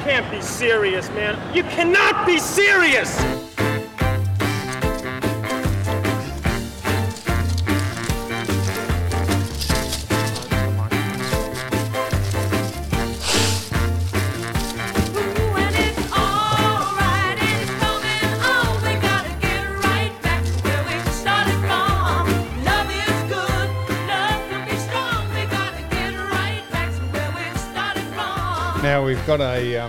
can't be serious, man. You cannot be serious! Now we've got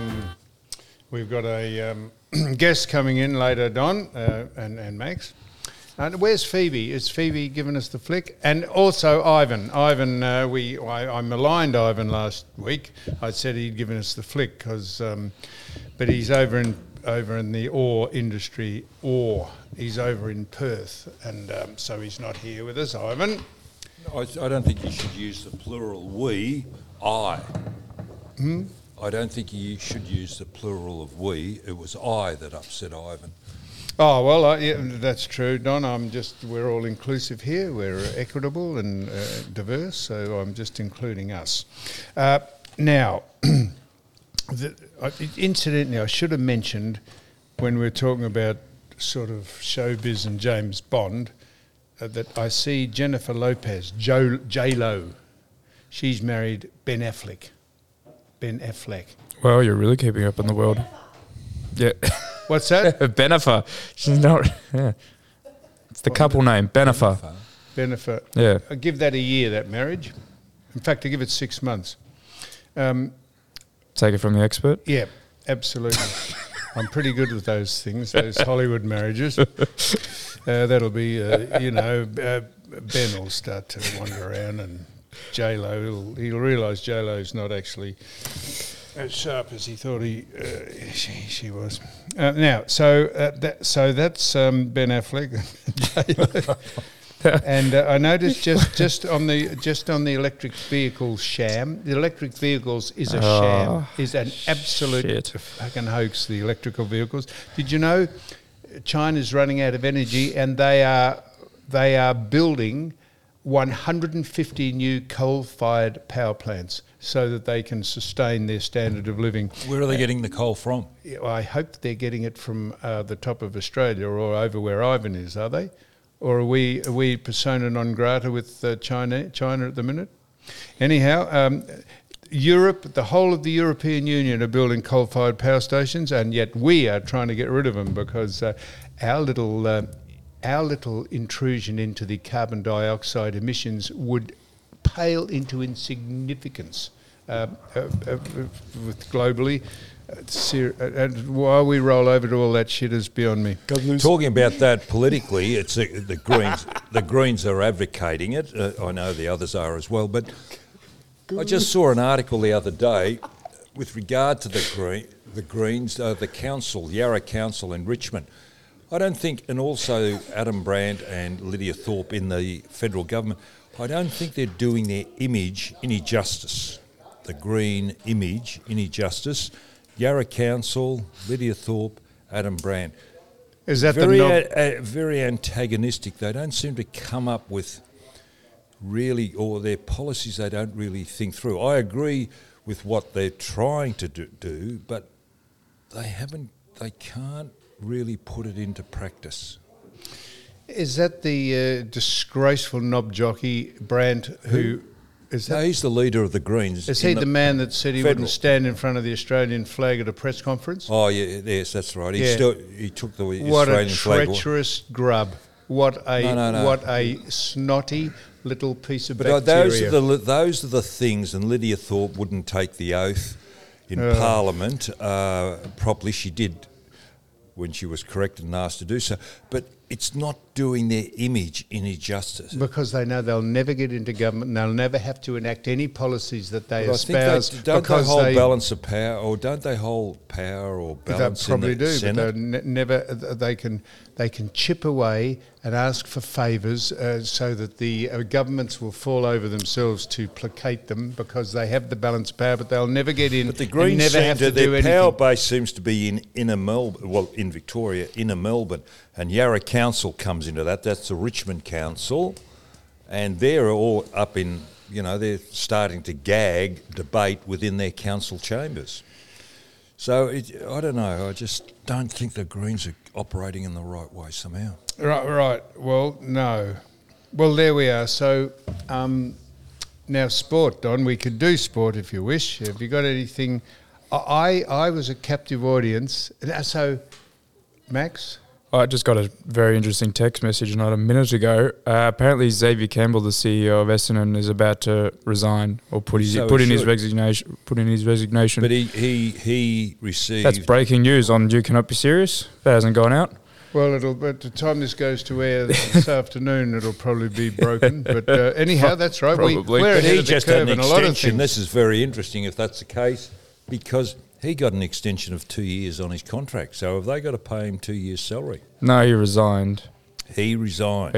a guest coming in later, Don and Max. Where's Phoebe? Is Phoebe giving us the flick? And also Ivan. Ivan, I maligned Ivan last week. I said he'd given us the flick but he's over in the ore industry. He's over in Perth, and so he's not here with us. Ivan. I don't think you should use the plural we. I. I don't think you should use the plural of we. It was I that upset Ivan. Oh, well, yeah, that's true, Don. We're all inclusive here. We're equitable and diverse, so I'm just including us. Now, incidentally, I should have mentioned when we were talking about sort of showbiz and James Bond that I see Jennifer Lopez, J-Lo, she's married Ben Affleck. Well, you're really keeping up in the world. Yeah. What's that? Benefer. She's not. Yeah. It's the couple name, Benefer. Benefer. Yeah. I give that a year, that marriage. In fact, I give it 6 months. Take it from the expert? Yeah, absolutely. I'm pretty good with those things, those Hollywood marriages. That'll be, Ben will start to wander around, and J-Lo, he'll realise J-Lo's not actually as sharp as he thought she was. That's Ben Affleck, J-Lo. And I noticed just on the electric vehicles sham. The electric vehicles is a sham, is an absolute fucking hoax. The electrical vehicles. Did you know China's running out of energy, and they are building 150 new coal-fired power plants so that they can sustain their standard of living. Where are they getting the coal from? I hope they're getting it from the top of Australia or over where Ivan is, are they? Or are we persona non grata with China at the minute? Anyhow, Europe, the whole of the European Union are building coal-fired power stations, and yet we are trying to get rid of them because our little intrusion into the carbon dioxide emissions would pale into insignificance with globally. And why we roll over to all that shit is beyond me. Talking about that politically, it's the Greens. The Greens are advocating it. I know the others are as well. But I just saw an article the other day with regard to the Greens, the council, Yarra Council in Richmond. I don't think, and also Adam Brandt and Lydia Thorpe in the federal government, I don't think they're doing their image any justice, the Green image any justice. Yarra Council, Lydia Thorpe, Adam Brandt. Is that very antagonistic? They don't seem to come up with really, or their policies they don't really think through. I agree with what they're trying to do, but they can't really put it into practice. Is that the disgraceful knob jockey Brandt who? No, he's the leader of the Greens. Is he the man that said he wouldn't stand in front of the Australian flag at a press conference? Oh, yes, that's right. He took the Australian flag. What a treacherous grub. What a snotty little piece of bacteria. Those are the things, and Lydia Thorpe wouldn't take the oath in Parliament properly. She did when she was corrected and asked to do so. But it's not doing their image any justice. Because they know they'll never get into government and they'll never have to enact any policies that they espouse. Don't they hold balance of power, or don't they hold power or balance in the Senate? But they can chip away and ask for favours so that the governments will fall over themselves to placate them because they have the balance of power, but they'll never get in. But the Greens never have to do their anything. Power base seems to be in inner Melbourne, well, in Victoria, inner Melbourne, and Yarra Council comes into that. That's the Richmond Council, and they're all up in, they're starting to gag debate within their council chambers. So I don't know. I just don't think the Greens are operating in the right way somehow. Right. Well, no. Well, there we are. So now sport, Don. We could do sport if you wish. Have you got anything? I was a captive audience. So, Max? I just got a very interesting text message not a minute ago. Apparently, Xavier Campbell, the CEO of Essendon, is about to resign or put in his resignation. But he received. Uh, That's breaking news on You Cannot Be Serious. That hasn't gone out. Well, by the time this goes to air this afternoon, it'll probably be broken. But anyhow, that's right. Probably. We're But ahead he of the just had curve an in a lot of extension. things. This is very interesting if that's the case, because he got an extension of 2 years on his contract. So have they got to pay him 2 years' salary? No, he resigned. He resigned.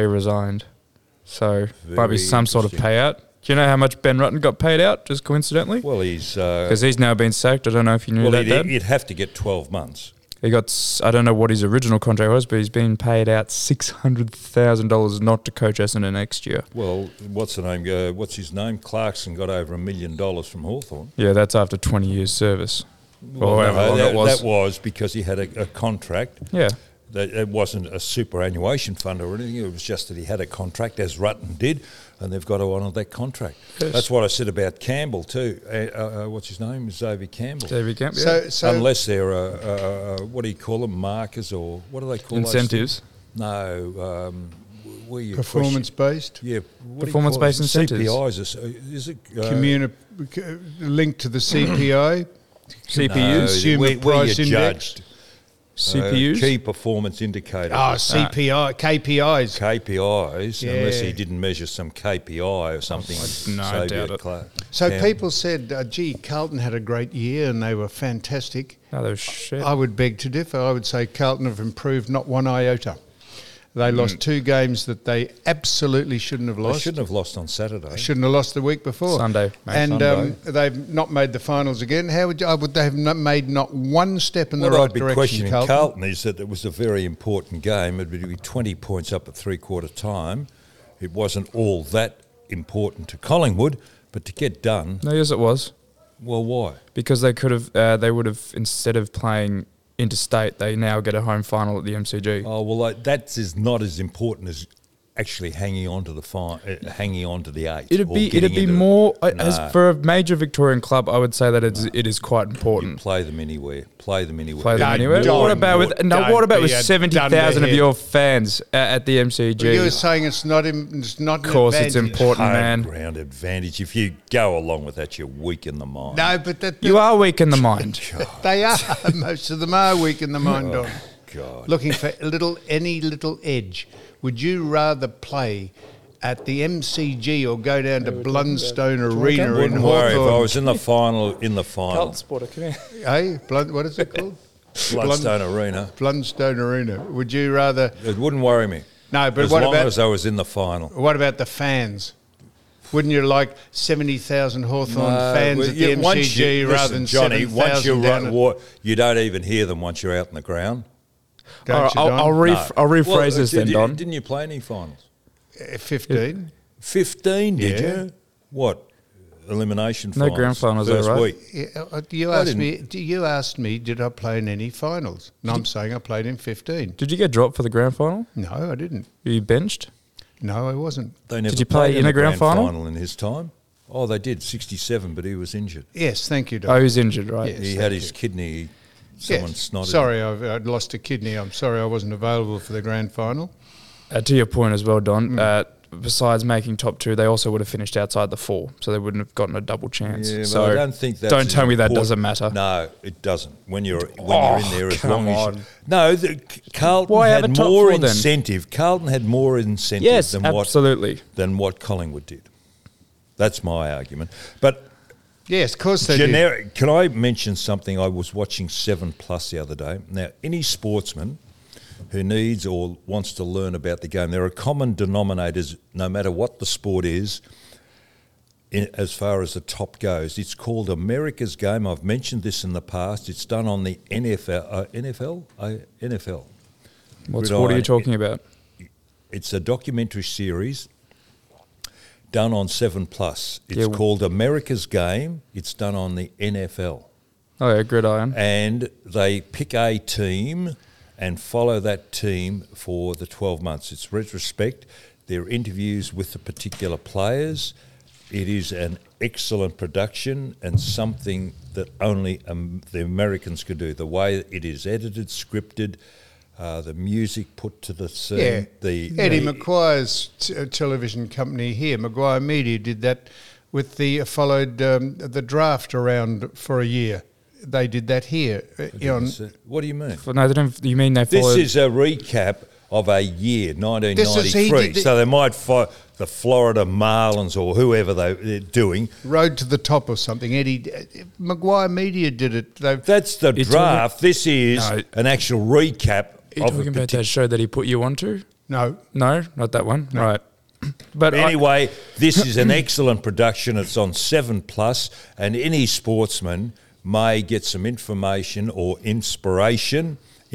So might be Very some sort of interesting. payout. Do you know how much Ben Rutten got paid out, just coincidentally? Well, he's... Because he's now been sacked. I don't know if you knew that, Dad. he'd have to get 12 months. He got, I don't know what his original contract was, but he's been paid out $600,000 not to coach Essendon next year. Well, what's his name? Clarkson got over $1 million from Hawthorn. Yeah, that's after 20 years service. Well, or however long it was. That was because he had a contract. Yeah. That it wasn't a superannuation fund or anything. It was just that he had a contract, as Rutten did, and they've got to honour that contract. Yes. That's what I said about Campbell too. What's his name? Xavier Campbell. Xavier Campbell, yeah. So Unless they're what do you call them? Markers or what do they call those Incentives. things? No. Where you performance-based? Yeah. Performance-based incentives. CPIs. Is it Linked to the CPI? CPUs. Consumer where Price you're Index? judged. CPUs. Key performance indicator. CPI, KPIs. KPIs, Yeah. unless he didn't measure some KPI or something. No, I doubt it. So people said, gee, Carlton had a great year and they were fantastic. No, they're shit. I would beg to differ. I would say Carlton have improved not one iota. They lost 2 games that they absolutely shouldn't have They lost. shouldn't have lost on Saturday. Shouldn't have lost the week before. Sunday, mate. And Sunday. they've not made the finals again. How would they have not made not one step in the What right I'd be direction, questioning Carlton? Carlton is that it was a very important game. It would be 20 points up at three-quarter time. It wasn't all that important to Collingwood, but to get done, No, yes, it was. well, why? Because they could have, they would have, instead of playing interstate, they now get a home final at the MCG. Oh, well, that is not as important as actually hanging on to the hanging on to the 8. It'd or be getting into more the- as No. for a major Victorian club. I would say that it is quite important. Play them anywhere. Play them anywhere. Play them Don't- anywhere. don't- What about with don't what about be with a 70,000 of dunderhead. your fans at the MCG? Well, you're saying it's not an Of course, it's advantage. important, Home man. ground advantage. If you go along with that, you're weak in the mind. No, but You are weak in the mind. they are. Most of them are weak in the mind, Don. God. Looking for any little edge. Would you rather play at the MCG or go down to Blundstone Arena in Wouldn't worry if I Hawthorn? was in the final. Sporter, come here. Hey, what is it called? Bloodstone Arena. Blundstone Arena. Would you rather? It wouldn't worry me. No, but As what long about as I was in the final. what about the fans? Wouldn't you like 70,000 Hawthorn fans well, at the once MCG you- rather listen, than Johnny, once 7,000 down at you don't even hear them once you're out in the ground. Don't you, Don? I'll rephrase Well, this then, Don. Didn't you play any finals? 15. 15, did Yeah. you? What? Elimination No finals? grand finals, first though, right? week. Yeah, you I asked me, did I play in any finals? And I'm saying I played in 15. Did you get dropped for the grand final? No, I didn't. Were you benched? No, I wasn't. They never you play played in a the grand final? in his time? Oh, they did, 67, but he was injured. Yes, thank you, Oh, Don. he was injured, right? Yes. He had his kidney, someone Yes. snotted. Sorry, I'd lost a kidney. I'm sorry I wasn't available for the grand final. To your point as well, Don, besides making top 2, they also would have finished outside the 4, so they wouldn't have gotten a double chance. Yeah, but so I don't think that's don't tell me that important. doesn't matter. No, it doesn't. When you're in there, as come long as on. Carlton Why have had a top more 4 then? incentive. Carlton had more incentive Yes, than absolutely. what Collingwood did. That's my argument. But Yes, of course they did. generic. Can I mention something? I was watching 7+ the other day. Now, any sportsman who needs or wants to learn about the game, there are common denominators no matter what the sport is. As far as the top goes, it's called America's Game. I've mentioned this in the past. It's done on the NFL. NFL. What sport are you talking about? It's a documentary series done on 7+. It's Yeah. called America's Game. It's done on the NFL. Oh, yeah, gridiron. And they pick a team and follow that team for the 12 months. It's retrospect. There are interviews with the particular players. It is an excellent production and something that only the Americans could do. The way it is edited, scripted, the music put to the scene. Yeah, Eddie McGuire's television company here, Maguire Media, did that with followed the draft around for a year. They did that here. What do you mean? No, they don't. You mean they followed? This is a recap of a year, 1993. So they might the Florida Marlins or whoever they're doing. Road to the Top or something. Maguire Media did it. That's the draft. This is an actual recap. Are you talking about that show that he put you onto? No, not that one. No. Right. But anyway, this is an excellent production. It's on 7+, and any sportsman may get some information or inspiration,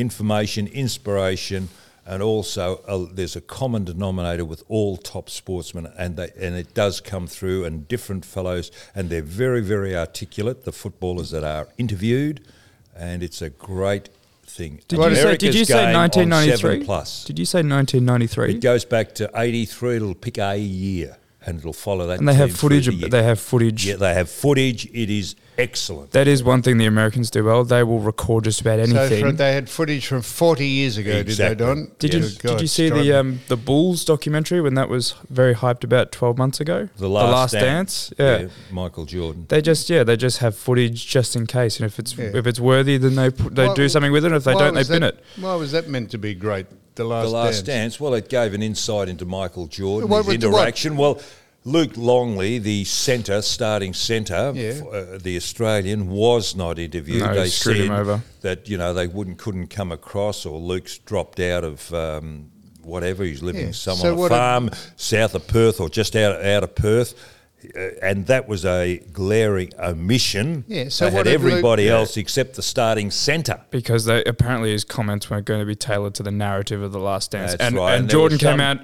and also there's a common denominator with all top sportsmen, and it does come through, and different fellows, and they're very, very articulate, the footballers that are interviewed, and it's a great thing. Did you say 1993? Did you say 1993? It goes back to 83. It'll pick a year, and it'll follow that. And they have footage. They have footage. Yeah, they have footage. It is excellent. That is one thing the Americans do well. They will record just about anything. So they had footage from 40 years ago, exactly. Did they, Don? Did you see the Bulls documentary when that was very hyped about 12 months ago? The Last Dance? Yeah. Michael Jordan. Oh, They just have footage just in case, and if it's worthy, then they do something with it. If they don't, they bin it. Why was that meant to be great? The Last Dance. Well, it gave an insight into Michael Jordan, his interaction. Well, Luke Longley, the starting centre, the Australian, was not interviewed. No, they screwed him over. That they couldn't come across, or Luke's dropped out of whatever. He's living on a farm south of Perth or just out of Perth. And that was a glaring omission. Yeah, so they had everybody else except the starting centre. Because apparently his comments weren't going to be tailored to the narrative of The Last Dance. That's right. And Jordan came out.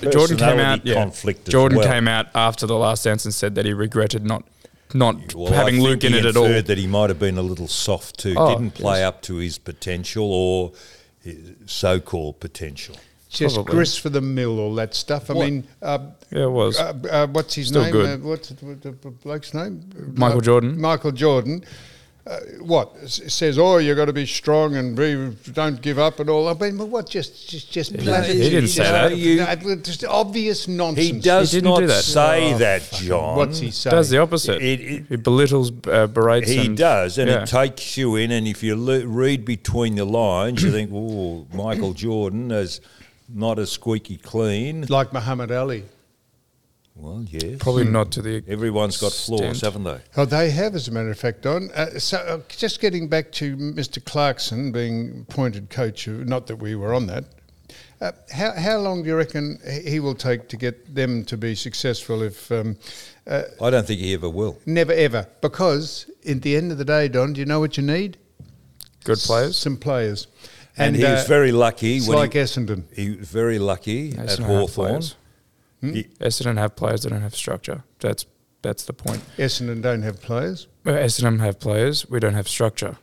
Jordan came out after The Last Dance and said that he regretted not having Luke in it at all. That he might have been a little soft too. Didn't play up to his potential or his so-called potential. Just grist for the mill, all that stuff. I mean, it was. What's his Still name? good. What's the bloke's name? Michael Jordan. Michael Jordan. Says, you've got to be strong and don't give up and all. I mean, what? Just platitudes. He didn't say that. Just obvious nonsense. He does not say that, John. What's he say? Does the opposite. He belittles, berates. He does, and it takes you in. And if you read between the lines, you think, "Oh, Michael Jordan is not as squeaky clean like Muhammad Ali." Well, yes. Probably not to the Everyone's got flaws, haven't they? Oh, they have, as a matter of fact, Don. Just getting back to Mr. Clarkson being appointed coach, not that we were on that, how long do you reckon he will take to get them to be successful if... I don't think he ever will. Never, ever. Because, at the end of the day, Don, do you know what you need? Good players? Some players. And he was very lucky. It's like Essendon. He was very lucky at Hawthorn. Essendon have players that don't have structure. That's the point. Essendon don't have players? Essendon have players. We don't have structure.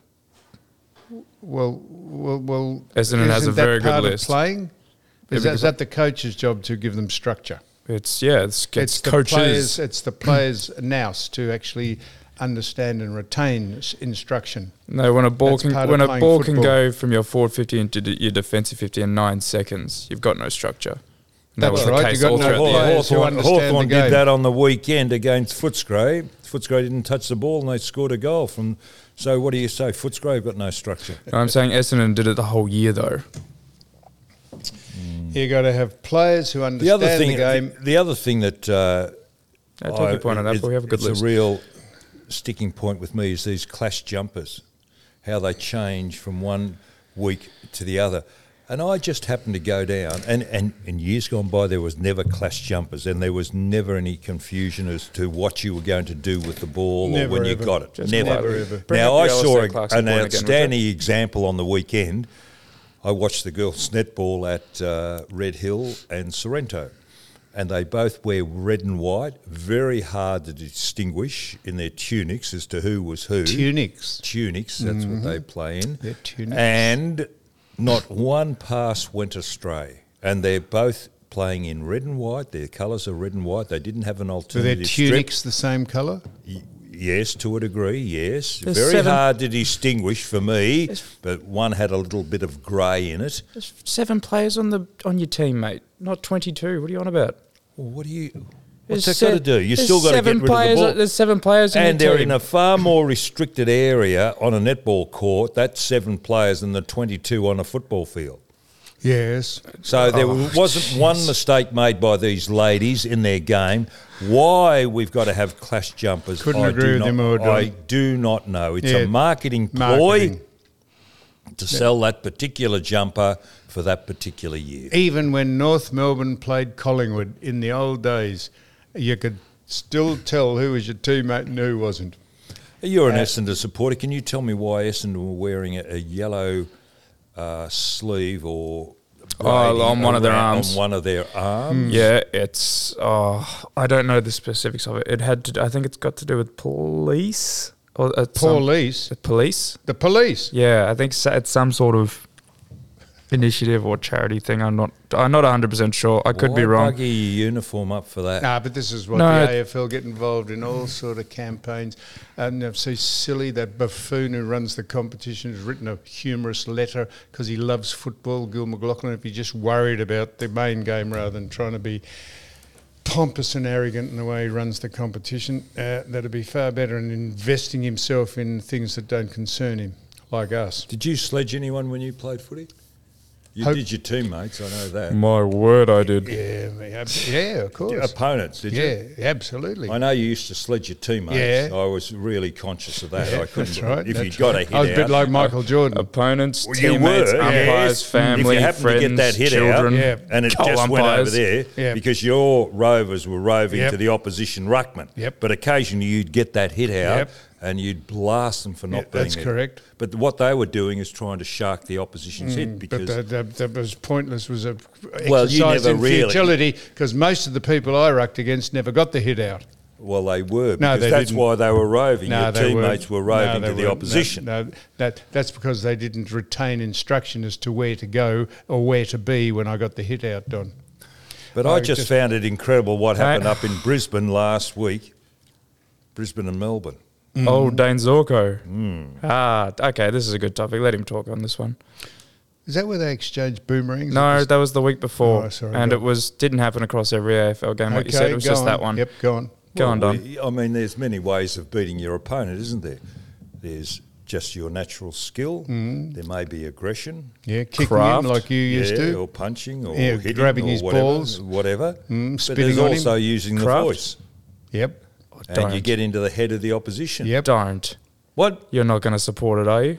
Well, Essendon has a very good list. Playing? Is that the coach's job to give them structure? It's coaches. It's the players' nous to actually understand and retain instruction. No, when a ball can go from your forward 50 into your defensive 50 in 9 seconds, you've got no structure. That's right. You got no players who understand Hawthorn the game. did that on the weekend against Footscray. Footscray didn't touch the ball and they scored a goal from. So what do you say? Footscray got no structure. No, I'm saying Essendon did it the whole year though. You got to have players who understand the game. The other thing that I take your point on that, but we have a good list. It's a real sticking point with me is these clash jumpers, how they change from one week to the other. And I just happened to go down, and in years gone by there was never clash jumpers, and there was never any confusion as to what you were going to do with the ball or when you got it. Never ever. Now I saw an outstanding example on the weekend. I watched the girls' netball at Red Hill and Sorrento. and they both wear red and white. Very hard to distinguish in their tunics as to who was who. Tunics. Tunics, that's what they play in. Yeah, tunics. And not one pass went astray. And they're both playing in red and white. Their colours are red and white. They didn't have an Were alternative their tunics the same colour? Yes, to a degree, yes. There's Very 7 hard to distinguish for me, but one had a little bit of grey in it. There's 7 players on your team, mate. Not 22. What are you on about? Well, what's There's that got to do? You there's still got to get 7 rid of the players, ball. There's 7 players in And your they're team. in a far more restricted area on a netball court, that's 7 players than the 22 on a football field. Yes. So there wasn't one mistake made by these ladies in their game. Why we've got to have clash jumpers, Couldn't agree with you more, Don. I do not know. It's Yeah, a marketing ploy marketing. to sell that particular jumper for that particular year. Even when North Melbourne played Collingwood in the old days, you could still tell who was your teammate and who wasn't. You're an Essendon supporter. Can you tell me why Essendon were wearing a yellow sleeve or on one of their arms? On one of their arms. Yeah, it's. I don't know the specifics of it. It had to. I think it's got to do with police or Police? police. The police? Yeah, I think it's some sort of initiative or charity thing. I'm not 100% sure. I could be Why wrong. bugger your uniform up for that? Nah, but this is what No, the AFL get involved in, all sort of campaigns. And it's so silly, that buffoon who runs the competition has written a humorous letter because he loves football, Gil McLaughlin, if he just worried about the main game rather than trying to be pompous and arrogant in the way he runs the competition, that'd be far better in investing himself in things that don't concern him, like us. Did you sledge anyone when you played footy? You did your teammates, I know that. My word, I did. Yeah, of course. Opponents, did you? Yeah, absolutely. I know you used to sledge your teammates. Yeah. I was really conscious of that. Yeah, I couldn't. that's right. If that's you got right. a hit I was a bit out, like Michael Jordan. Opponents, Well, you teammates, were, umpires, yes. family, if you happened friends, to get that hit children, out, Yeah. and it goal just went over umpires. there Yeah. because your rovers were roving Yep. to the opposition ruckman. Yep. But occasionally you'd get that hit out, Yep. and you'd blast them for not Yeah, being that's there. correct. But what they were doing is trying to shark the opposition's hit because But that was pointless. Was a Well, you exercise never in really- futility because most of the people I rucked against never got the hit out. well, they were No, because they that's didn't. why they were roving. No, Your they teammates were weren't. roving No, to they the weren't. opposition. No, that's because they didn't retain instruction as to where to go or where to be when I got the hit out, Don. But I just found it incredible what Hey. happened up in Brisbane last week. Brisbane and Melbourne. Oh, Dane Zorko. Okay, this is a good topic. Let him talk on this one. Is that where they exchanged boomerangs? No, that was the week before, Oh, sorry, and go it didn't happen across every AFL game. Like you said, it was go just on. that one. Yep, go on. Go on, Don. I mean, there's many ways of beating your opponent, isn't there? There's just your natural skill. There may be aggression. Yeah, kicking Craft. him like you used to. Or punching or Yeah, hitting grabbing or his whatever, balls. Whatever. But spitting there's on him. also using the Craft. voice. Yep. And you Don't. get into the head of the opposition. Yep. Don't. What? You're not going to support it, are you?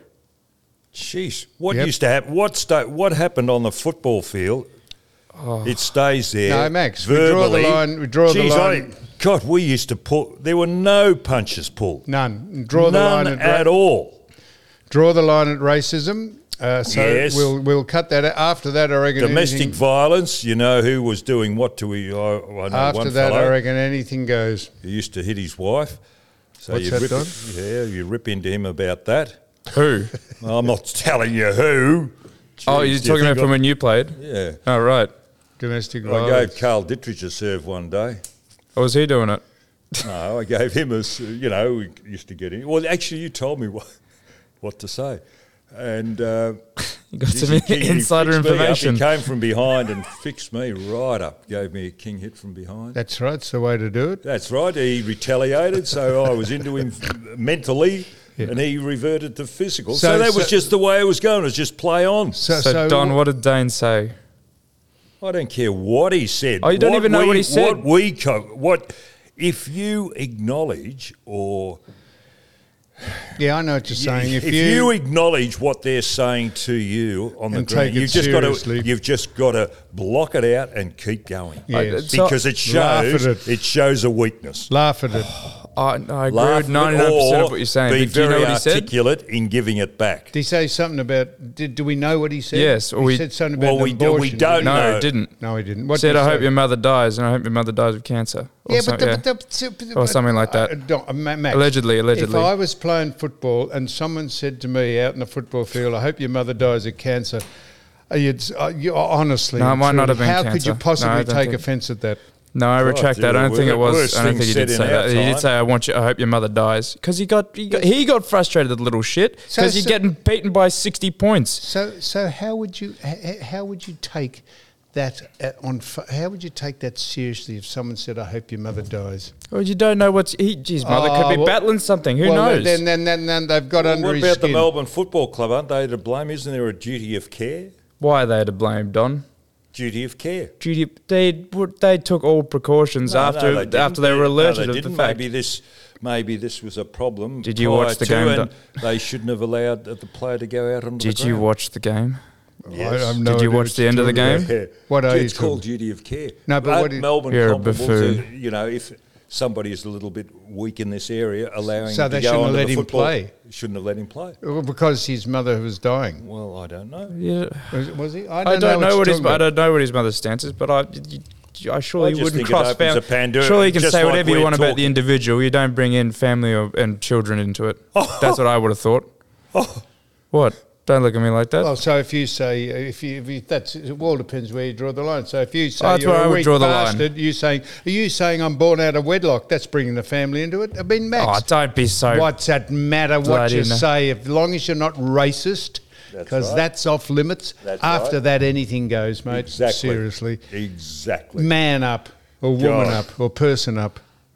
Jeez. What Yep. used to happen? What happened on the football field? It stays there. No, Max, we draw the verbally. line- we draw the Jeez, line. God, we used to pull. There were no punches pulled. None. Draw the None line at all. Draw the line at racism. So Yes. we'll cut that out. After that, I reckon Domestic anything, violence, you know who was doing what to I know after one that, I fellow reckon anything goes. who used to hit his wife. So What's you that, rip Don? you rip into him about that. Who? I'm not telling you who. Oh, Jeez, you're do talking think about from when you played? Yeah. Oh, right. Domestic I violence. gave Carl Dittrich a serve one day. Or was he doing it? No, I gave him we used to get him. Well, actually, you told me what to say. And You got geez, some he insider fixed me up. information. He came from behind and fixed me right up. Gave me a king hit from behind. That's right. It's the way to do it. That's right. He retaliated, so I was into him mentally, and he reverted to physical. So that was just the way it was going. It was just play on. So, Don, what did Dane say? I don't care what he said. Oh, you don't even know what he said? What if you acknowledge or Yeah, I know what you're saying. if you acknowledge what they're saying to you on the And ground, take it you've just got to block it out and keep going. Yes. Because it Laugh at shows it. it shows a weakness. laugh at it. I agree Laugh with 99% or of what you're saying. Be But do you know very what he said? articulate in giving it back. Did he say something about? Do we know what he said? Yes, or he said something about Well, we abortion. don't No, know. it didn't. No, he didn't. What Said, did he I hope say? your mother dies, and I hope your mother dies of cancer. Or Yeah, or something like that. Max, Allegedly. If I was playing football and someone said to me out in the football field, "I hope your mother dies of cancer," you honestly, No, it might not have been how could cancer. you possibly No, I don't take think- offence at that? No, I retract that. I don't think it was. worst I don't think he thing did said say in our that. He did time. say, I hope your mother dies," because he got frustrated at little shit So- because you're getting beaten by 60 points. So how would you take that how would you take that seriously if someone said, "I hope your mother dies"? Well, you don't know his mother could be well- battling something. Who well, knows? Then they've got under What his about the skin. Melbourne Football Club? Aren't they to blame? Isn't there a duty of care? Why are they to blame, Don? Duty of care. They took all precautions after they were alerted of the fact. Maybe this was a problem. Did you prior watch the to, game, and Don? they shouldn't have allowed the player to go out on the ground. Did you watch the game? Yes. I have no Did you idea watch what the end of the you're talking game? Yeah. What are you It's called talking- duty of care. No, but At what is- Melbourne You're a comparables, buffoon. if somebody is a little bit weak in this area, allowing So him to they go shouldn't onto let the him football, play? Shouldn't have let him play. Well, because his mother was dying. Well, I don't know. Yeah. Was he? I don't know what his mother's stance is, but I surely I you just wouldn't think it cross opens family. a Pandora- Surely you can just say like whatever you we're want about the talking. individual. You don't bring in family and children into it. That's what I would have thought. What? Don't look at me like that. Well, so if you say if you that's it all depends where you draw the line. So if you say That's you're where I a would weak draw the line. bastard, are you saying I'm born out of wedlock? That's bringing the family into it. I mean, Max, Oh, don't be so. what's that matter what bloody you no- say? As long as you're not racist, That's because right. that's off limits. That's After right. that, anything goes, mate. Exactly. Seriously, Exactly. man up or woman God. up or person up.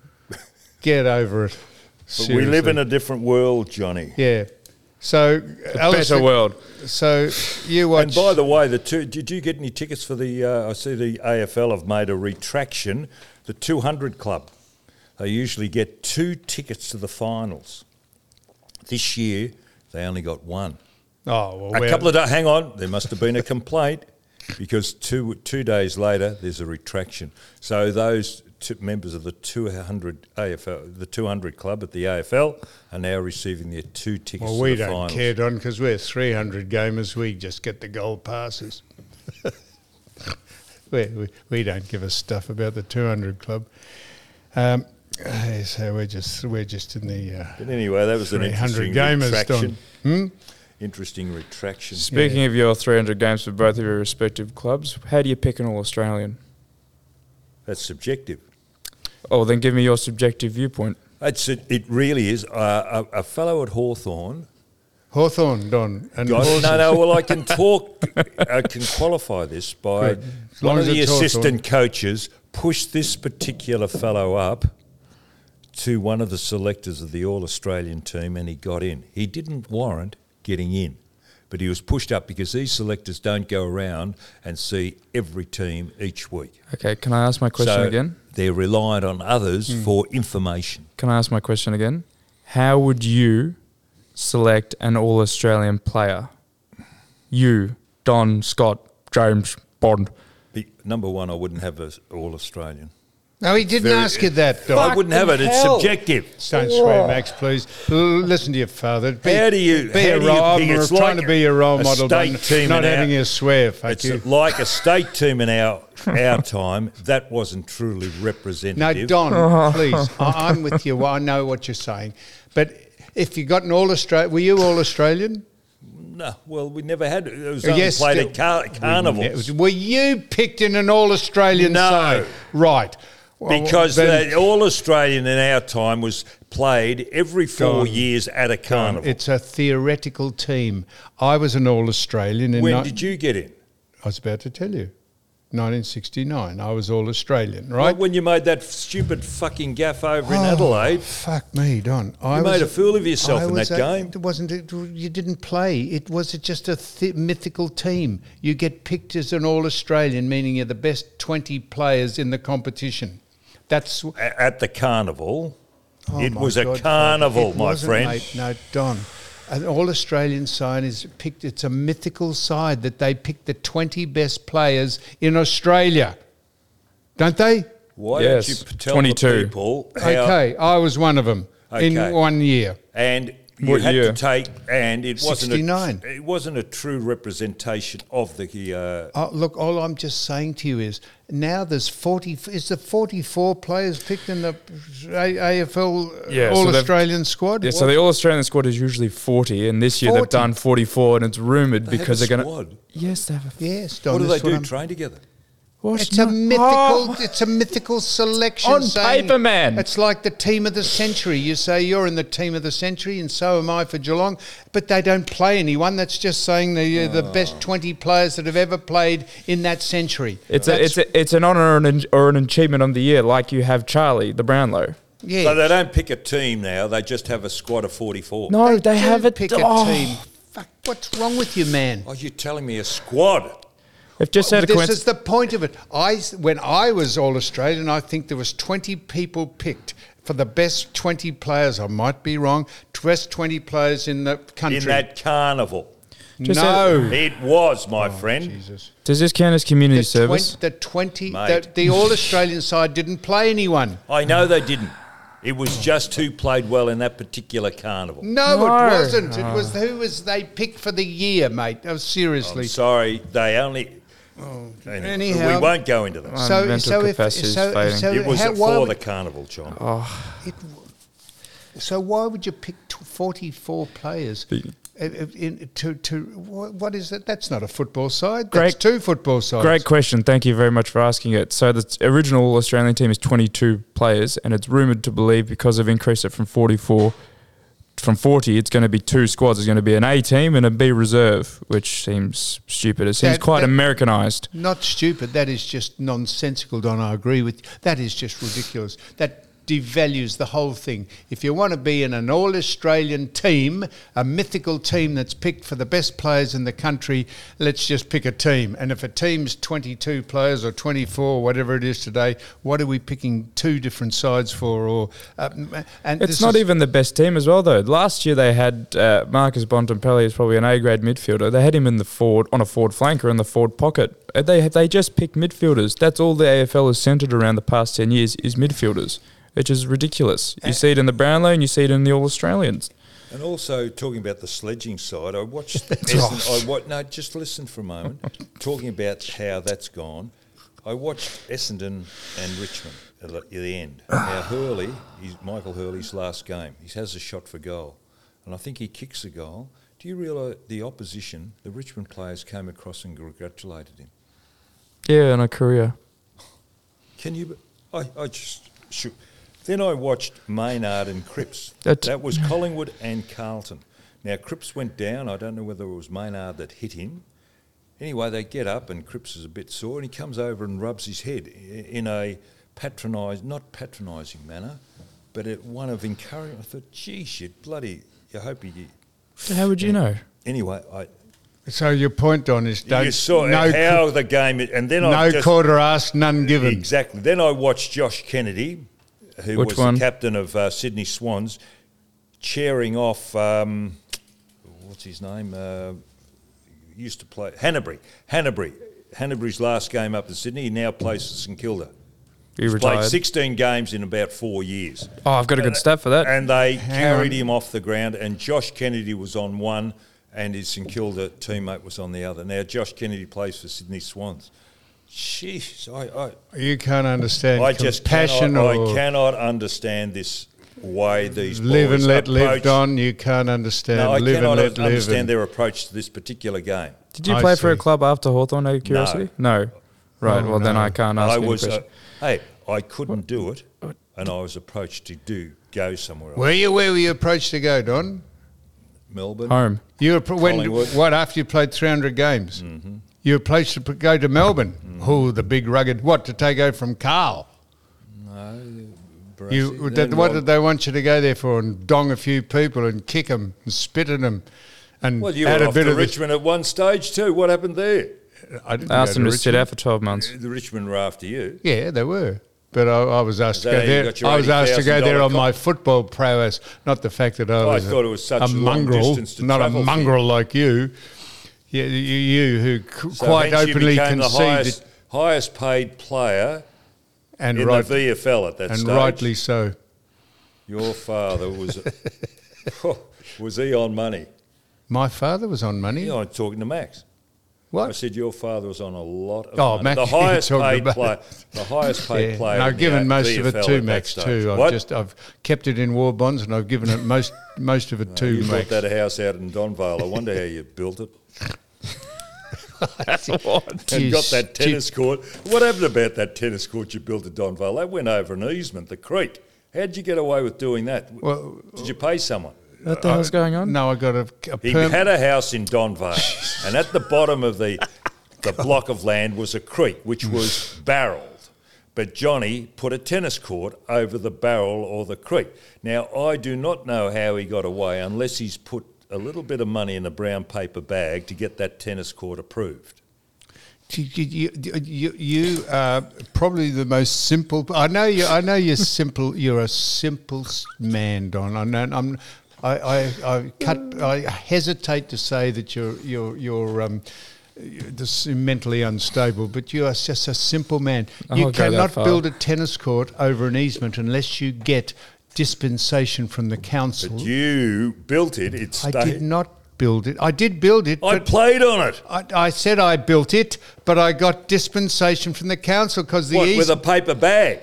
Get over it. But we live in Seriously. a different world, Johnny. Yeah. So better world. So you watch. And by the way, did you get any tickets for the? I see the AFL have made a retraction. The 200 Club, they usually get 2 tickets to the finals. This year, they only got 1. Oh well, A couple of days. Hang on, there must have been a complaint because two days later there's a retraction. So those members of the 200 AFL, the 200 Club at the AFL, are now receiving their 2 tickets Well, to we the don't finals. care, Don, because we're 300 gamers. We just get the gold passes. we don't give a stuff about the 200 Club. So we're just in the But anyway, that was an 300 interesting gamers, retraction. Don. Interesting retraction. Speaking of your 300 games for both of your respective clubs, how do you pick an All-Australian? That's subjective. Oh, then give me your subjective viewpoint. It really is. A fellow at Hawthorn. Hawthorn, Don. And horses. Well, I can talk. I can qualify this by Good. As long one as of the it's Hawthorn. assistant coaches pushed this particular fellow up to one of the selectors of the All-Australian team, and he got in. He didn't warrant getting in, but he was pushed up because these selectors don't go around and see every team each week. Okay, can I ask my question So again? they're reliant on others for information. Can I ask my question again? How would you select an All-Australian player? You, Don, Scott, James, Bond. Number one, I wouldn't have an All-Australian. No, he didn't ask you that, Don. I wouldn't have it. It's hell. subjective. Don't swear, Max, please. Listen to your father. How do you be a role? pick? I'm It's trying like to be a role a model, state Don, team not in having our- you swear. Fuck It's you. like a state team in our time. That wasn't truly No, representative. Don, please. I'm with you. I know what you're saying. But if you got an All-Australian, were you All-Australian? No, well, we never had. It was only Yes, played still. at carnivals Were you picked in an All-Australian No. side? Right. Well, because then- the All-Australian in our time was played every 4 Don, years at a carnival. It's a theoretical team. I was an All-Australian. When did you get in? I was about to tell you. 1969. I was All-Australian, Right right? when you made that stupid fucking gaff over in Adelaide. Fuck me, Don. You made a fool of yourself in that game. It wasn't. You didn't play. It was just a mythical team. You get picked as an All-Australian, meaning you're the best 20 players in the competition. That's At the carnival. It my was a God, carnival, it my wasn't, friend. Mate. No, Don. An All-Australian side is picked. It's a mythical side that they pick the 20 best players in Australia, don't they? Why Yes, don't you tell 22. the people how... Okay, I was one of them in Okay. 1 year. And you What had year? to take... And it wasn't 69. it wasn't a true representation of the... Oh, look, all I'm just saying to you is now there's 40. Is there 44 players picked in the AFL Yeah, so they've- All-Australian squad? Yeah, so the All-Australian squad is usually 40, and this year they've 40? done 44, and it's rumoured They because have they're a going to... squad. Yes, they have a... Yes, Don. What do they that's do? I'm- Train together? What? It's a mythical. Oh. It's a mythical selection. On saying- paper, man. It's like the team of the century. You say you're in the team of the century, and so am I for Geelong. But they don't play anyone. That's just saying the best 20 players that have ever played in that century. It's That's- it's an honour or an achievement of the year, like you have Charlie, the Brownlow. yeah. So they don't pick a team now, they just have a squad of 44. No, they do have it. pick oh. a team. Fuck, what's wrong with you, man? Oh, you're telling me a squad? They've just had a This coincidence. is the point of it. When I was All Australian, I think there was 20 people picked for the best 20 players. I might be wrong. Best 20 players in the country. In that carnival. Just no. It was, my friend. Jesus. Does this count as community service? Mate. The All Australian side didn't play anyone. I know they didn't. It was just who played well in that particular carnival. No, No. it wasn't. It was who was they picked for the year, mate. Oh, seriously. I'm sorry, they only... Anyway, anyhow. we won't go into that. mental capacity is fading. It was why for would- the carnival, John. So why would you pick 44 players? What is it? That's not a football side. That's Great- two football sides. Great question. Thank you very much for asking it. So the original Australian team is 22 players, and it's rumoured to believe because of increase it from 40, it's going to be two squads. It's going to be an A team and a B reserve, which seems stupid. It seems quite Americanised. Not stupid. That is just nonsensical, Don. I agree with you. That is just ridiculous. That devalues the whole thing. If you want to be in an all-Australian team, a mythical team that's picked for the best players in the country, let's just pick a team. And if a team's 22 players or 24, whatever it is today, what are we picking two different sides for? Or and It's not even the best team as well, though. Last year they had Marcus Bontempelli is probably an A-grade midfielder. They had him in the forward on a forward flanker in the forward pocket. They just picked midfielders. That's all the AFL has centred around the past 10 years is midfielders, which is ridiculous. You see it in the Brownlow and you see it in the All-Australians. And also, talking about the sledging side, I watched... No, just listen for a moment. Talking about how that's gone, I watched Essendon and Richmond at the end. Now, Michael Hurley's last game, he has a shot for goal. And I think he kicks the goal. Do you realise the opposition, the Richmond players came across and congratulated him? Yeah, in a career. Can you... I just... shook. Then I watched Maynard and Cripps. That's- That was Collingwood and Carlton. Now, Cripps went down. I don't know whether it was Maynard that hit him. Anyway, they get up and Cripps is a bit sore and he comes over and rubs his head in a not patronising manner, but one of encouragement. I thought, geez, you hope you... How would you know? Anyway, So your point, Don, is you saw how the game... And then no quarter asked, none given. Exactly. Then I watched Josh Kennedy, who Which was one? the captain of Sydney Swans, chairing off, what's his name? Used to play, Hanbury. Hanbury's last game up in Sydney, he now plays for St Kilda. He He's retired. played 16 games in about 4 years. Oh, I've got a good stat for that. And they carried on. him off the ground, and Josh Kennedy was on one, and his St Kilda teammate was on the other. Now, Josh Kennedy plays for Sydney Swans. Jeez, You can't understand I just compassion cannot understand this way these live boys and let live, approach- Don. You can't understand No, I live and cannot let live. understand their approach to this particular game. Did you I play for a see. club after Hawthorn, out of curiosity? No. Right, Oh, well then no. I can't ask I you any was, question. I couldn't do it, and I was approached to go somewhere else. Where were you approached to go, Don? Melbourne. Home. You were Collingwood. after you played 300 games? Mm-hmm. You were approached to go to Melbourne. Mm-hmm. Oh, the big rugged. What, to take over from Carl? What did they want you to go there for? And dong a few people and kick them and spit at them? And Well, you add were a off bit to of Richmond at one stage too. What happened there? I didn't I asked go him to sit Richmond. out for 12 months. The Richmond were after you. Yeah, they were. But I was asked to Is that go how you there. got your I was asked to go there on $80,000 my football prowess, not the fact that I was thought it was such a a long mongrel, distance to not a travel for mongrel like you. Yeah, you who So quite hence you openly became the conceded. highest paid player And in the VFL at that and stage. rightly so. Your father was was he on money? My father was on money. Yeah, I'm talking to Max. What? I said your father was on a lot of Oh, money. Max, The highest you're talking paid about- player. The highest paid Yeah. player. And I've in given the most of it VFL to at Max that stage. too. What? I've kept it in war bonds, and I've given it most of it to You Max. bought that house out in Donvale. I wonder how you built it. And got that tennis court. What happened about that tennis court you built at Donvale? That went over an easement, the creek. How'd you get away with doing that? Well, Did you pay someone? What the hell's going on? No, I got a He perm- had a house in Donvale, and at the bottom of the block of land was a creek, which was barreled. But Johnny put a tennis court over the barrel or the creek. Now, I do not know how he got away unless he's put a little bit of money in a brown paper bag to get that tennis court approved. You are probably the most simple. I know you're simple. You're a simple man, Don. I hesitate to say that you're this mentally unstable, but you are just a simple man. I You won't go that cannot far. build a tennis court over an easement unless you get dispensation from the council. But you built it. It I stayed. did not build it. I did build it. I but played on it. I said I built it, but I got dispensation from the council because the What, with a paper bag?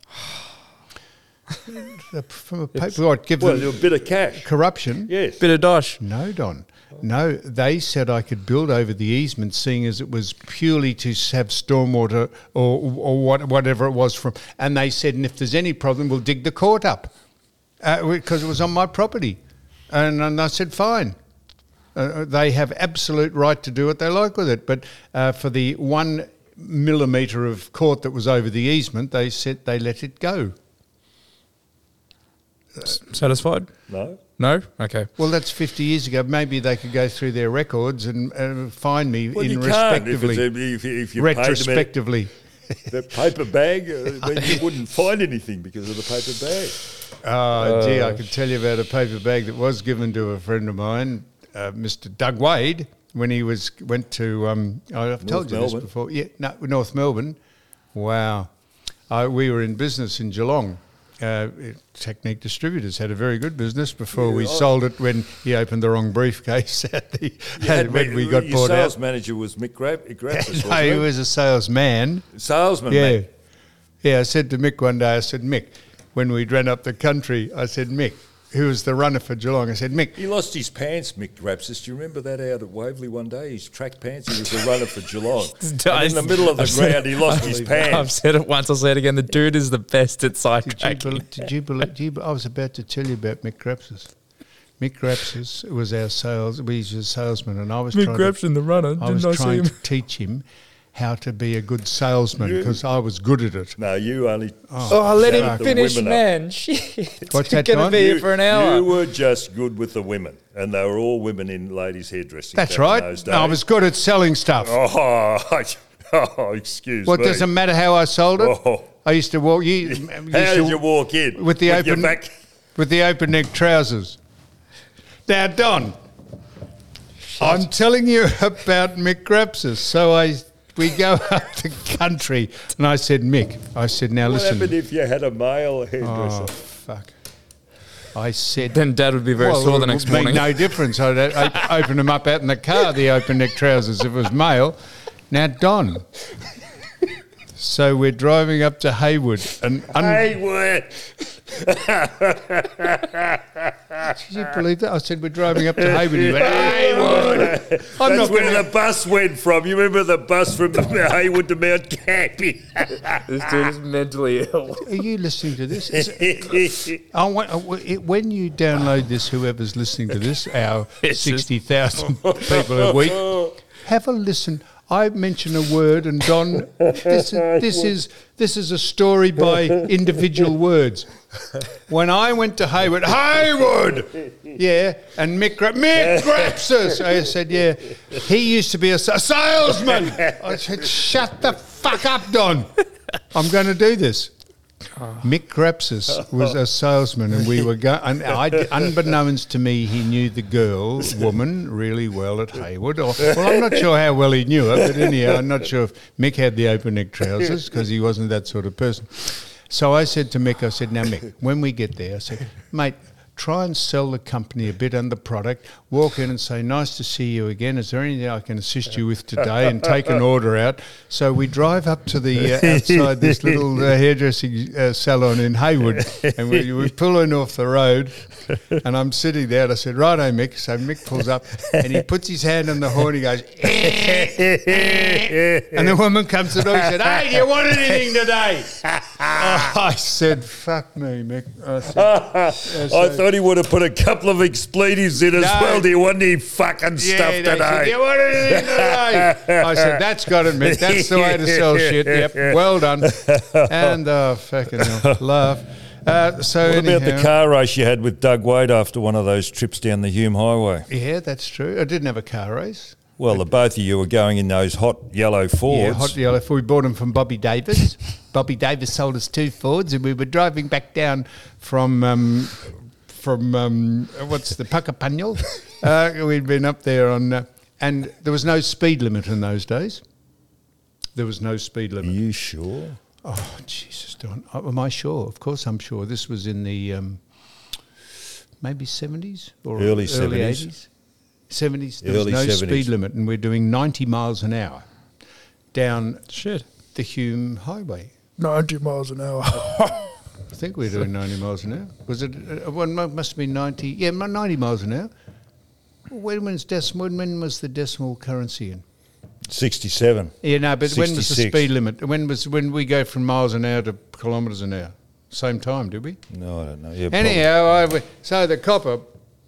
from a paper. What give Well, them a bit of cash. corruption? Yes. Bit of dosh. No, Don. No, they said I could build over the easement, seeing as it was purely to have stormwater or whatever it was from. And they said, and if there's any problem, we'll dig the court up because it was on my property. And I said, fine. They have absolute right to do what they like with it. But for the 1 millimetre of court that was over the easement, they said they let it go. Satisfied? No. No? Okay. Well, that's 50 years ago. Maybe they could go through their records and find me Well, in you can't respectively. if you Retrospectively. paid them the paper bag. You wouldn't find anything because of the paper bag. Oh, gee, I could tell you about a paper bag that was given to a friend of mine, Mr. Doug Wade, when he went to, I've told you Melbourne. this before. Yeah, no, North Melbourne. Wow. We were in business in Geelong. Technique Distributors had a very good business before we sold it when he opened the wrong briefcase when we got your bought sales out. manager was Mick Grapsis, No, he was a salesman. salesman. Yeah. Mick. Yeah, I said to Mick one day, I said, Mick, when we ran up the country, I said, Mick, who was the runner for Geelong? I said, Mick, He lost his pants, Mick Grapsis. Do you remember that out at Waverley one day? His track pants. He was the runner for Geelong. And in the middle of the ground, he lost his I've pants. said it once, I'll say it again. The dude is the best at sidetracking. did you believe, I was about to tell you about Mick Grapsis. Mick Grapsis was our was a salesman, and I was Mick trying Grapsin, the runner. I Didn't was I see trying him? to teach him how to be a good salesman because I was good at it. No, you only. Oh, let him shut the finish, women up. man. Shit. What's We're that, going to Don? be here for an hour. You were just good with the women, and they were all women in ladies' hairdressing. That's back in right. those No, I days. was good at selling stuff. Excuse What me. doesn't matter how I sold it. Oh. I used to walk. How did you walk in with the your open back? with the open neck trousers? Now, Don, I'm telling you about Mick Grapsis. So we go up the country, and I said, Mick, I said, now What listen. happened if you had a male hairdresser? Oh, fuck. I said, Then Dad would be very well, sore the it next would make morning. no difference. I'd open them up out in the car, the open neck trousers, if it was male. Now, Don. So we're driving up to Haywood, and Haywood. did you believe that? I said we're driving up to Haywood. He went, Haywood. I'm That's not where the bus went from. You remember the bus from Haywood to Mount Cappy? This dude is mentally ill. Are you listening to this? When you download this, whoever's listening to this, our 60,000 people a week, have a listen. I mention a word, and Don, this is a story by individual words. When I went to Haywood, yeah, and Mick Grapsis, I said, yeah, he used to be a salesman. I said, shut the fuck up, Don. I'm going to do this. Mick Grapsis was a salesman, and we were going. Unbeknownst to me, he knew the woman, really well at Hayward. Well, I'm not sure how well he knew her, but anyhow, I'm not sure if Mick had the open neck trousers because he wasn't that sort of person. So I said to Mick, now Mick, when we get there, I said, mate, try and sell the company a bit on the product. Walk in and say, nice to see you again. Is there anything I can assist you with today? And take an order out. So we drive up to the outside this little hairdressing salon in Hayward, and we pull in off the road, and I'm sitting there, and I said, righto, Mick. So Mick pulls up, and he puts his hand on the horn, he goes, and the woman comes to the door, he said, hey, do you want anything today? I said, fuck me, Mick. I thought he would have put a couple of expletives in as well. Do you want any fucking stuff today? Do you want anything today? I said, that's got it, Mick. That's the way to sell shit. Yep, well done. And fucking hell, laugh. So what about the car race you had with Doug Wade after one of those trips down the Hume Highway? Yeah, that's true. I didn't have a car race. Well, the both of you were going in those hot yellow Fords. Yeah, hot yellow Ford. We bought them from Bobby Davis. Bobby Davis sold us 2 Fords, and we were driving back down from what's the Puckapunyal? We'd been up there on, and there was no speed limit in those days. There was no speed limit. Are you sure? Oh, Jesus, Don. Am I sure? Of course I'm sure. This was in the maybe 70s or early 80s. 70s. There Early was no 70s. speed limit, and we're doing 90 miles an hour down Shit. the Hume Highway. 90 miles an hour. I think we were doing 90 miles an hour. Was it? Must have been 90. Yeah, 90 miles an hour. When was the decimal currency in? 67. Yeah, no, but when was the 66. speed limit? When we go from miles an hour to kilometres an hour? Same time, did we? No, I don't know. Yeah, Anyhow, so the copper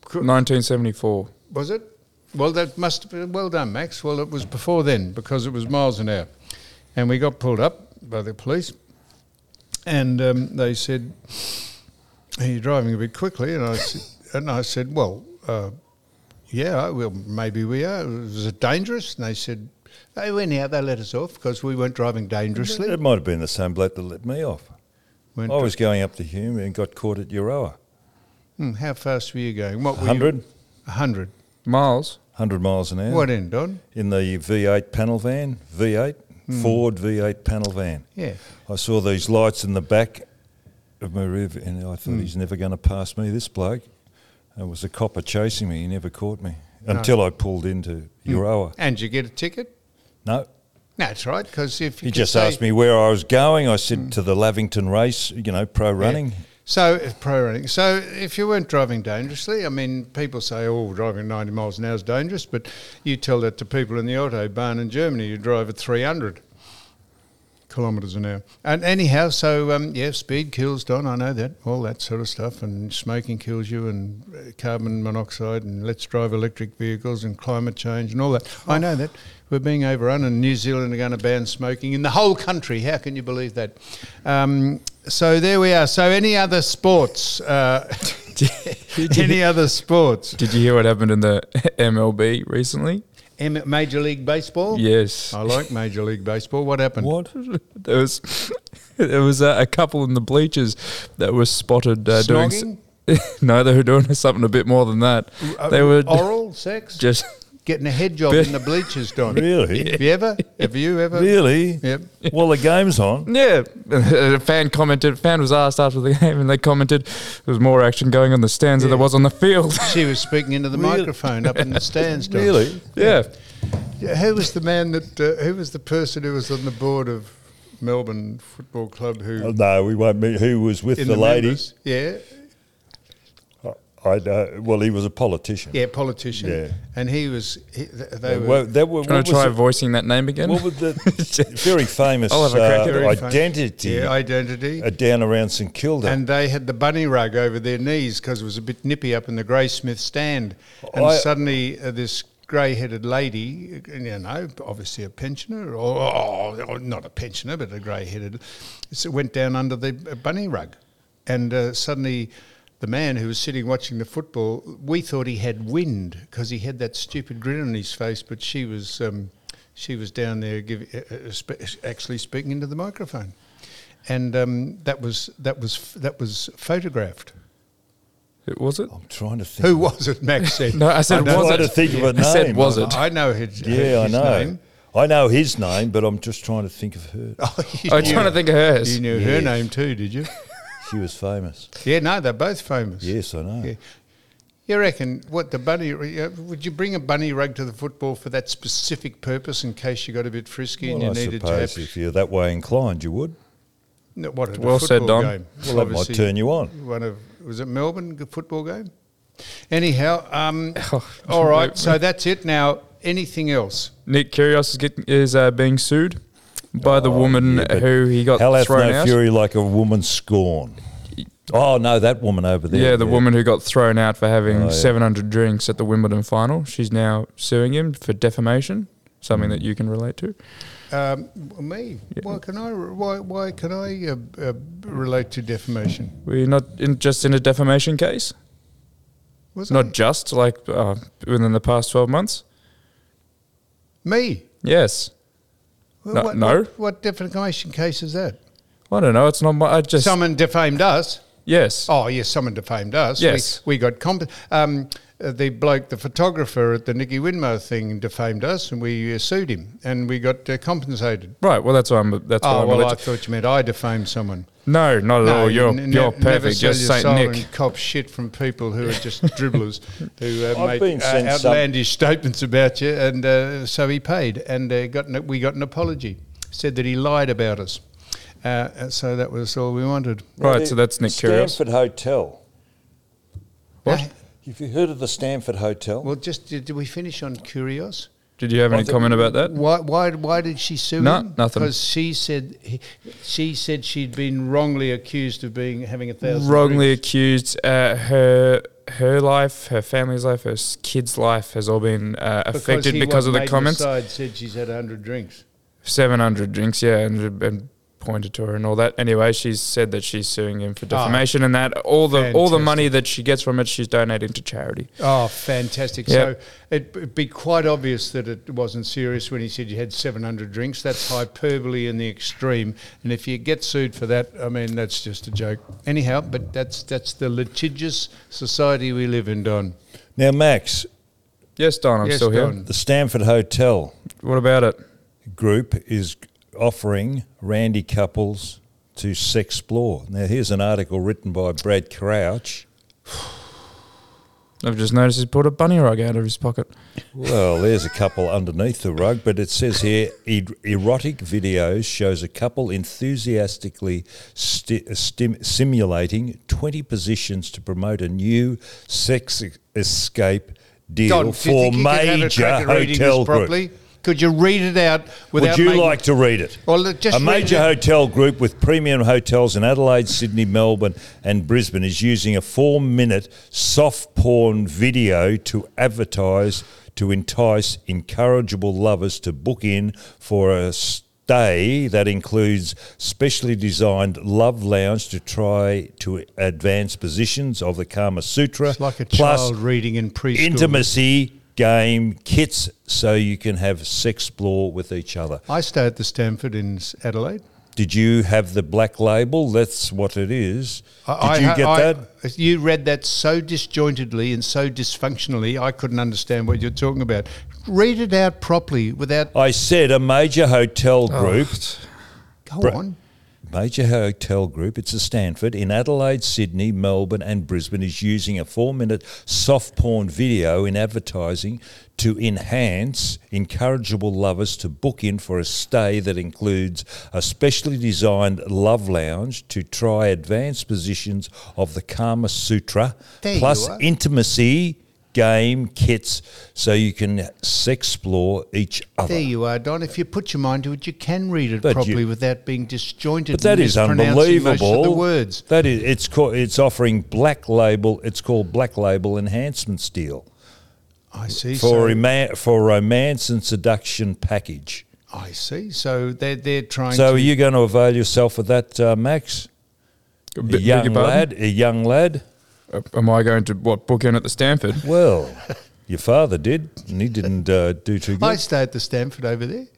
1974. was it? Well, that must have been well done, Max. Well, it was before then because it was miles an hour, and we got pulled up by the police. And they said, "You're driving a bit quickly." And I said, "Well, yeah, well, maybe we are. Was it dangerous?" And they said, anyhow, they let us off because we weren't driving dangerously. It might have been the same bloke that let me off. I was going up to Hume and got caught at Euroa. How fast were you going? What were 100? 100. Miles? 100 miles an hour. What end, Don? In the V8 panel van, V8, Ford V8 panel van. Yeah. I saw these lights in the back of my rear, and I thought he's never going to pass me, this bloke. It was a copper chasing me. He never caught me until I pulled into Euroa. And did you get a ticket? No. No, that's right, because if you He just asked me where I was going. I said to the Lavington race, pro running. So, pro running. So, if you weren't driving dangerously, I mean, people say, oh, driving 90 miles an hour is dangerous, but you tell that to people in the Autobahn in Germany, you drive at 300 kilometres an hour. And anyhow, so, speed kills, Don, I know that, all that sort of stuff, and smoking kills you, and carbon monoxide, and let's drive electric vehicles, and climate change, and all that. I know that. We're being overrun, and New Zealand are going to ban smoking in the whole country. How can you believe that? So there we are. So any other sports? Any other sports? Did you hear what happened in the MLB recently? Major League Baseball? Yes. I like Major League Baseball. What happened? What? There was a couple in the bleachers that was spotted doing... Snogging? No, they were doing something a bit more than that. They were Oral sex? just... Getting a head job in the bleachers, Don. Really? Have you ever? Really? Yep. Well, the game's on. Yeah, a fan was asked after the game, and they commented there was more action going on the stands than there was on the field. She was speaking into the microphone up in the stands, Don. Really? Yeah. Who was the man who was the person who was on the board of Melbourne Football Club who... No, we won't meet who was with in the lady. members? Yeah. I know. Well, he was a politician. Yeah, politician. Yeah. And he was... they were... Well, Trying to try voicing that name again? What was the very famous I'll have a crack at it. identity Yeah, identity. down around St Kilda? And they had the bunny rug over their knees because it was a bit nippy up in the Graysmith stand. And suddenly this grey-headed lady, obviously a pensioner, or not a pensioner, but a grey-headed, went down under the bunny rug. And suddenly the man who was sitting watching the football, we thought he had wind because he had that stupid grin on his face, but she was down there actually speaking into the microphone. and that was photographed. Was it? I'm trying to think. Who was it? Max said. No, I said I'm was trying it? to think of a name. I said was it? I know his, Yeah, I his know. name. I know his name, but I'm just trying to think of her. Oh, you I'm knew- trying to think of hers. You knew her name too, did you? She was famous. Yeah, no, they're both famous. Yes, I know. Yeah. You reckon what the bunny? Would you bring a bunny rug to the football for that specific purpose in case you got a bit frisky and Well, you I needed to have? suppose if you're that way inclined, you would. No, what, at a Well said, football Don. game? Well, that might Obviously, turn you on. Was it Melbourne good football game? Anyhow, all right. So that's it. Now, anything else? Nick Kyrgios is being sued by the woman yeah, but who he got Hell hath thrown no out. fury like a woman scorn. Oh, no, that woman over there. Yeah, the woman who got thrown out for having Oh, yeah. 700 drinks at the Wimbledon final. She's now suing him for defamation, something that you can relate to. Me? Why can I? Why can I relate to defamation? We're not just in a defamation case. Was Not I? just like within the past 12 months. Me? Yes. Well, No. What defamation case is that? I don't know. It's not my. I just Someone defamed us. yes. Oh, yes, someone defamed us. Yes. We got the bloke, the photographer at the Nicky Winmo thing defamed us and we sued him and we got compensated. Right. Well, that's why I'm. That's why Oh, I'm. well, I alleged- thought you meant I defamed someone. No, not at all. You're never perfect. sell Just your Saint soul Nick. and cop shit from people who are just dribblers who I've been make sent some- outlandish statements about you, and so he paid, and we got an apology. Said that he lied about us, so that was all we wanted. Right. So that's Nick Kyrgios. Stanford Hotel. What? Have you heard of the Stanford Hotel? Well, just did we finish on Curios? Did you have any comment about that? Why did she sue No, him? nothing. Because she said she'd been wrongly accused of having 1,000 Wrongly drinks. accused. Her life, her family's life, her kids' life has all been affected because of the comments. Side said she's had 100 drinks. 700 drinks, yeah, and pointed to her and all that. Anyway, she's said that she's suing him for defamation and that all the Fantastic. money that she gets from it, she's donating to charity. Oh, fantastic. Yep. So it'd be quite obvious that it wasn't serious when he said you had 700 drinks. That's hyperbole in the extreme. And if you get sued for that, I mean, that's just a joke. Anyhow, but that's the litigious society we live in, Don. Now, Max, Yes, Don, I'm Yes, still here. Don. the Stanford Hotel What about it? group is offering randy couples to sexplore. Now, here's an article written by Brad Crouch. I've just noticed he's pulled a bunny rug out of his pocket. Well, there's a couple underneath the rug, but it says here, erotic videos shows a couple enthusiastically simulating 20 positions to promote a new sex escape deal Don, do you for think you could have a major crack at reading this hotel group. properly? Could you read it out without Would you making- like to read it? Well, just a read major it. hotel group with premium hotels in Adelaide, Sydney, Melbourne and Brisbane is using a 4-minute soft porn video to advertise to entice incorrigible lovers to book in for a stay that includes specially designed love lounge to try to advance positions of the Kama Sutra. It's like a plus child reading in preschool. intimacy game kits so you can have sexplore with each other. I stay at the Stanford in Adelaide. Did you have the black label? That's what it is. Did you get that? You read that so disjointedly and so dysfunctionally, I couldn't understand what you're talking about. Read it out properly without... I said a major hotel group. Go on. Major hotel group, it's a Stanford, in Adelaide, Sydney, Melbourne and Brisbane is using a 4-minute soft porn video in advertising to enhance incorrigible lovers to book in for a stay that includes a specially designed love lounge to try advanced positions of the Kama Sutra, There plus you are. intimacy game kits so you can sexplore each other. There you are, Don. If you put your mind to it, you can read it But properly you- without being disjointed. But that and is mispronouncing unbelievable. Most of the words. That is, it's offering black label. It's called black label enhancement deal I see. for romance and seduction package. I see. So they're trying So to... are you going to avail yourself of that, Max? A Beg young your pardon? lad. Am I going to book in at the Stanford? Well, your father did, and he didn't do too I good. stay at the Stanford over there.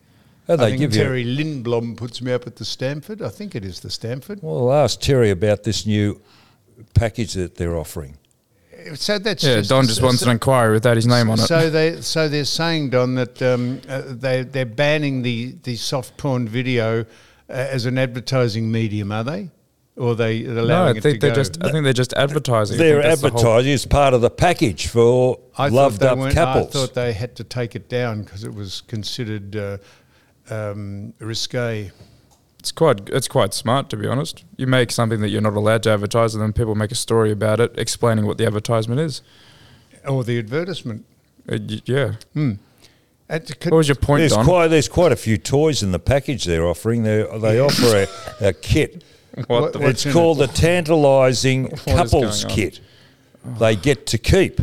And I they think give you. Terry Lindblom puts me up at the Stanford. I think it is the Stanford. Well, ask Terry about this new package that they're offering. So that's Don just wants an inquiry without his name on it. So they're saying, Don, that they're banning the soft porn video as an advertising medium, are they? Or they're allowing it to go? I think they're just advertising. They're advertising as part of the package for loved up couples. I thought they had to take it down because it was considered risque. It's quite smart, to be honest. You make something that you're not allowed to advertise, and then people make a story about it, explaining what the advertisement is. Or the advertisement. Yeah. What was your point, Don? There's quite a few toys in the package they're offering. They offer a kit. It's called the Tantalising Couples Kit. They get to keep.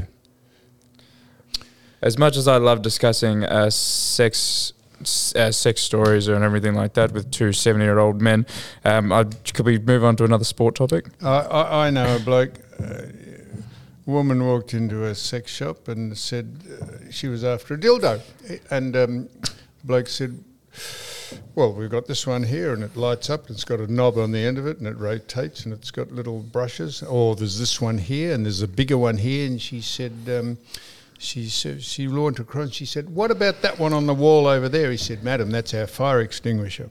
As much as I love discussing sex stories and everything like that with two 70-year-old men, could we move on to another sport topic? I know a bloke. A woman walked into a sex shop and said she was after a dildo, and the bloke said, well, we've got this one here and it lights up, it's got a knob on the end of it and it rotates and it's got little brushes. Or there's this one here and there's a bigger one here. And she said, she launched across, she said, what about that one on the wall over there? He said, madam, that's our fire extinguisher.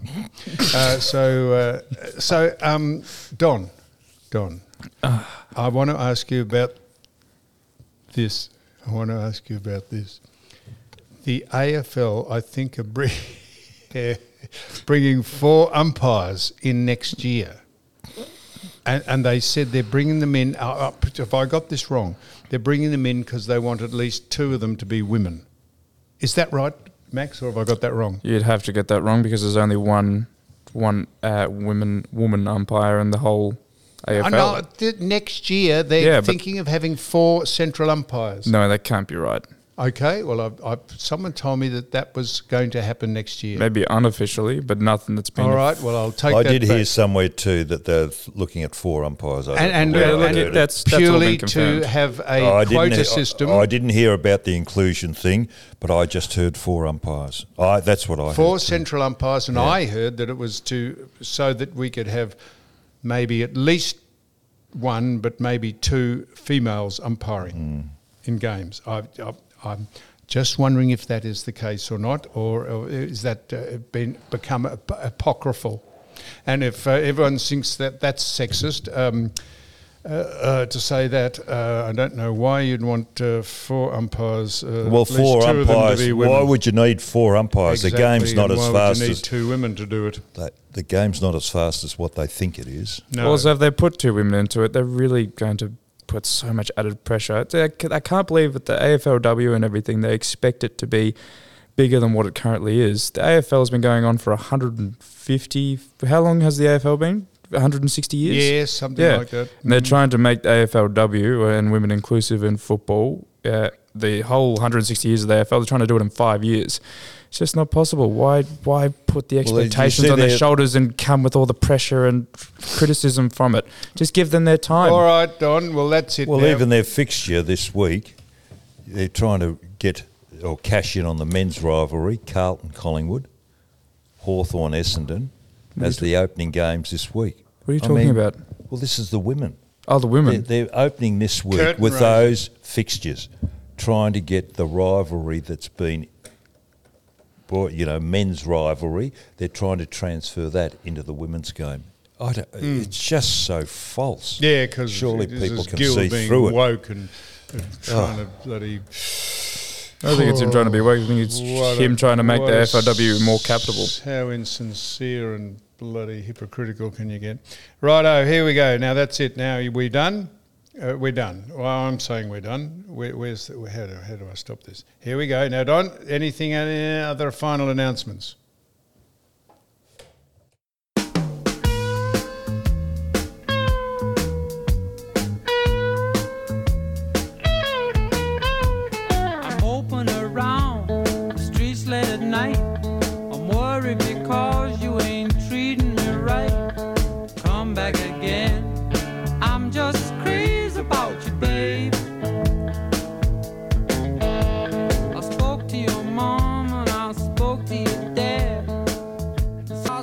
Don, I want to ask you about this. The AFL, I think, are bringing 4 umpires in next year. And they said they're bringing them in, if I got this wrong, they're bringing them in because they want at least 2 of them to be women. Is that right, Max, or have I got that wrong? You'd have to get that wrong because there's only one woman umpire in the whole AFL. Next year they're thinking of having 4 central umpires. No, that can't be right. Okay, well, someone told me that was going to happen next year. Maybe unofficially, but nothing that's been... All right, well, I'll take that back. I did hear somewhere too that they're looking at 4 umpires. That's purely to have a quota system. I didn't hear about the inclusion thing, but I just heard 4 umpires. That's what I heard. 4 central umpires, and I heard that it was so that we could have maybe at least 1, but maybe 2 females umpiring in games. I'm just wondering if that is the case or not, or is that become apocryphal? And if everyone thinks that that's sexist, to say that, I don't know why you'd want 4 umpires. Well, at least 4 2 of them umpires. to be women. Why would you need 4 umpires? Exactly, the game's not as fast why would you need as 2 women to do it. the game's not as fast as what they think it is. No. Also, if they put 2 women into it, they're really going to put so much added pressure. I can't believe that the AFLW and everything, they expect it to be bigger than what it currently is. The AFL has been going on for 150... How long has the AFL been? 160 years? Yeah, something like that. And they're trying to make the AFLW and women inclusive in football. The whole 160 years of the AFL, they're trying to do it in 5 years. It's just not possible. Why put the expectations on their shoulders and come with all the pressure and criticism from it? Just give them their time. All right, Don. Well, that's it. Well, now. even their fixture this week, they're trying to get or cash in on the men's rivalry, Carlton Collingwood, Hawthorn Essendon, as the opening games this week. What are you talking about? Well, this is the women. Oh, the women. They're opening this week Curtain with raiser. those fixtures, trying to get the rivalry that's been, men's rivalry. They're trying to transfer that into the women's game. It's just so false. Yeah, because surely people can Gil see being through it. woke and trying to bloody. I don't think it's him trying to be woke. I think it's him trying to make the AFLW more capitable. How insincere and bloody hypocritical can you get? Righto, here we go. Now that's it. Now we done. We're done. Well, I'm saying we're done. How do I stop this? Here we go. Now, Don, any other final announcements? I'm hoping around the streets late at night. I'm worried because you ain't treating me right. Come back again. I'm just crazy about